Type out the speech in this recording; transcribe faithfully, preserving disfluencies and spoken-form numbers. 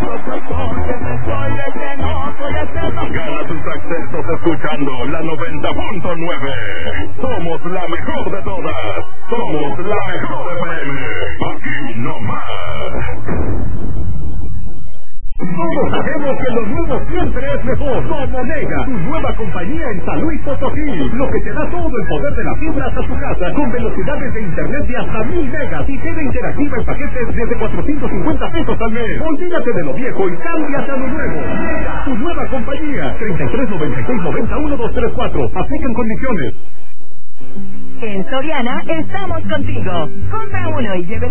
Gana tus accesos escuchando la noventa punto nueve. Somos la mejor de todas. Somos la mejor F M. Aquí no más. Todos sabemos que lo nuevo siempre es mejor. Como Mega, tu nueva compañía en San Luis Potosí, lo que te da todo el poder de la fibra hasta tu casa, con velocidades de internet de hasta mil megas y queda interactiva en paquetes desde cuatrocientos cincuenta pesos al mes. Olvídate de lo viejo y cámbiate a lo nuevo. Mega, tu nueva compañía. treinta y tres noventa y seis noventa uno dos tres cuatro. Aplican condiciones. En Soriana estamos contigo. Compra uno y lleve